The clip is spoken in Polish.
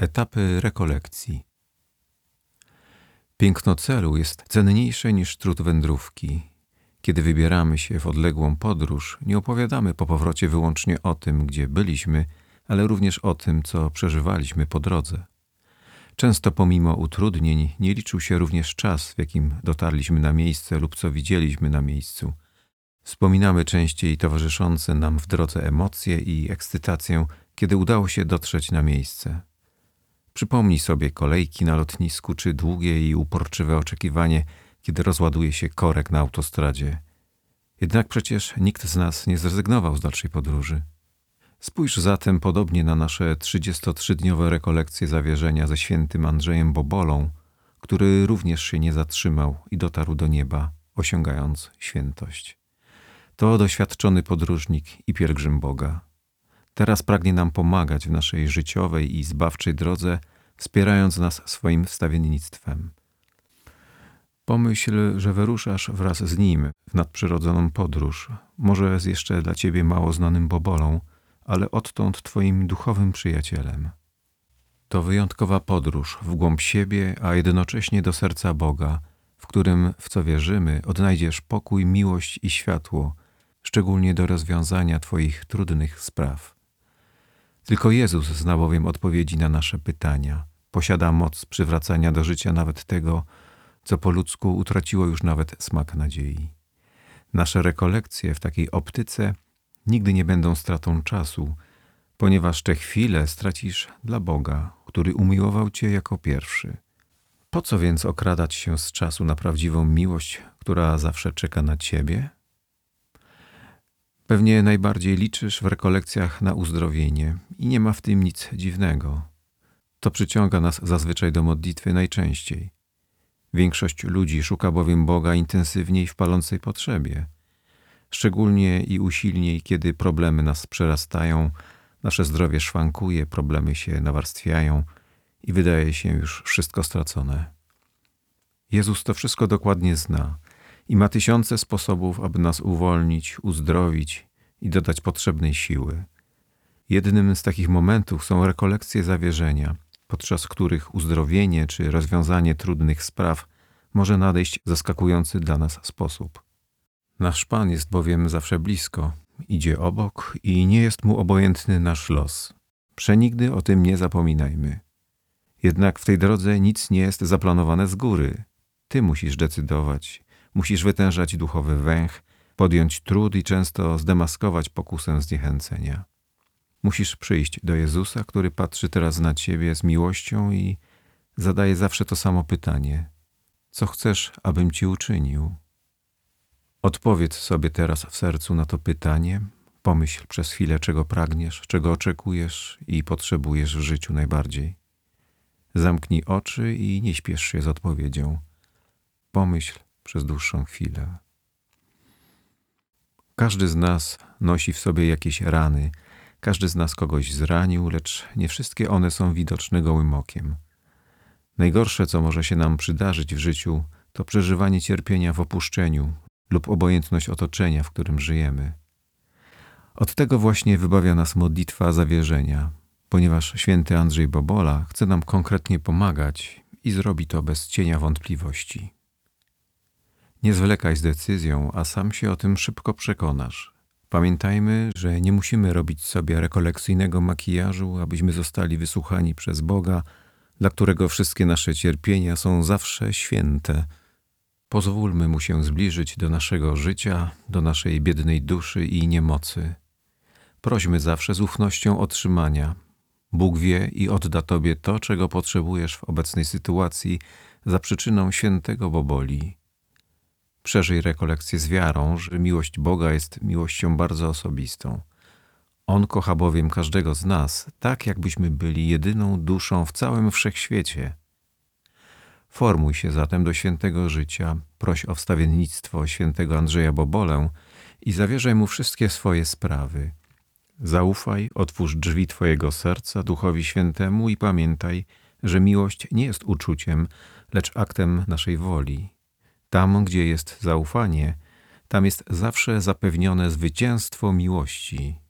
Etapy rekolekcji. Piękno celu jest cenniejsze niż trud wędrówki. Kiedy wybieramy się w odległą podróż, nie opowiadamy po powrocie wyłącznie o tym, gdzie byliśmy, ale również o tym, co przeżywaliśmy po drodze. Często pomimo utrudnień nie liczył się również czas, w jakim dotarliśmy na miejsce lub co widzieliśmy na miejscu. Wspominamy częściej towarzyszące nam w drodze emocje i ekscytację, kiedy udało się dotrzeć na miejsce. Przypomnij sobie kolejki na lotnisku czy długie i uporczywe oczekiwanie, kiedy rozładuje się korek na autostradzie. Jednak przecież nikt z nas nie zrezygnował z dalszej podróży. Spójrz zatem podobnie na nasze 33-dniowe rekolekcje zawierzenia ze świętym Andrzejem Bobolą, który również się nie zatrzymał i dotarł do nieba, osiągając świętość. To doświadczony podróżnik i pielgrzym Boga. Teraz pragnie nam pomagać w naszej życiowej i zbawczej drodze, wspierając nas swoim wstawiennictwem. Pomyśl, że wyruszasz wraz z Nim w nadprzyrodzoną podróż, może z jeszcze dla Ciebie mało znanym Bobolą, ale odtąd Twoim duchowym przyjacielem. To wyjątkowa podróż w głąb siebie, a jednocześnie do serca Boga, w którym, w co wierzymy, odnajdziesz pokój, miłość i światło, szczególnie do rozwiązania Twoich trudnych spraw. Tylko Jezus zna bowiem odpowiedzi na nasze pytania. Posiada moc przywracania do życia nawet tego, co po ludzku utraciło już nawet smak nadziei. Nasze rekolekcje w takiej optyce nigdy nie będą stratą czasu, ponieważ te chwile stracisz dla Boga, który umiłował Cię jako pierwszy. Po co więc okradać się z czasu na prawdziwą miłość, która zawsze czeka na Ciebie? Pewnie najbardziej liczysz w rekolekcjach na uzdrowienie i nie ma w tym nic dziwnego. To przyciąga nas zazwyczaj do modlitwy najczęściej. Większość ludzi szuka bowiem Boga intensywniej w palącej potrzebie. Szczególnie i usilniej, kiedy problemy nas przerastają, nasze zdrowie szwankuje, problemy się nawarstwiają i wydaje się już wszystko stracone. Jezus to wszystko dokładnie zna i ma tysiące sposobów, aby nas uwolnić, uzdrowić i dodać potrzebnej siły. Jednym z takich momentów są rekolekcje zawierzenia, podczas których uzdrowienie czy rozwiązanie trudnych spraw może nadejść w zaskakujący dla nas sposób. Nasz Pan jest bowiem zawsze blisko, idzie obok i nie jest Mu obojętny nasz los. Przenigdy o tym nie zapominajmy. Jednak w tej drodze nic nie jest zaplanowane z góry. Ty musisz decydować, musisz wytężać duchowy węch, podjąć trud i często zdemaskować pokusę zniechęcenia. Musisz przyjść do Jezusa, który patrzy teraz na Ciebie z miłością i zadaje zawsze to samo pytanie. Co chcesz, abym Ci uczynił? Odpowiedz sobie teraz w sercu na to pytanie. Pomyśl przez chwilę, czego pragniesz, czego oczekujesz i potrzebujesz w życiu najbardziej. Zamknij oczy i nie śpiesz się z odpowiedzią. Pomyśl przez dłuższą chwilę. Każdy z nas nosi w sobie jakieś rany. Każdy z nas kogoś zranił, lecz nie wszystkie one są widoczne gołym okiem. Najgorsze, co może się nam przydarzyć w życiu, to przeżywanie cierpienia w opuszczeniu lub obojętność otoczenia, w którym żyjemy. Od tego właśnie wybawia nas modlitwa zawierzenia, ponieważ święty Andrzej Bobola chce nam konkretnie pomagać i zrobi to bez cienia wątpliwości. Nie zwlekaj z decyzją, a sam się o tym szybko przekonasz. Pamiętajmy, że nie musimy robić sobie rekolekcyjnego makijażu, abyśmy zostali wysłuchani przez Boga, dla którego wszystkie nasze cierpienia są zawsze święte. Pozwólmy Mu się zbliżyć do naszego życia, do naszej biednej duszy i niemocy. Prośmy zawsze z ufnością otrzymania. Bóg wie i odda Tobie to, czego potrzebujesz w obecnej sytuacji za przyczyną świętego Boboli. Przeżyj rekolekcję z wiarą, że miłość Boga jest miłością bardzo osobistą. On kocha bowiem każdego z nas, tak jakbyśmy byli jedyną duszą w całym wszechświecie. Formuj się zatem do świętego życia, proś o wstawiennictwo świętego Andrzeja Bobolę i zawierzaj Mu wszystkie swoje sprawy. Zaufaj, otwórz drzwi Twojego serca Duchowi Świętemu i pamiętaj, że miłość nie jest uczuciem, lecz aktem naszej woli. Tam, gdzie jest zaufanie, tam jest zawsze zapewnione zwycięstwo miłości.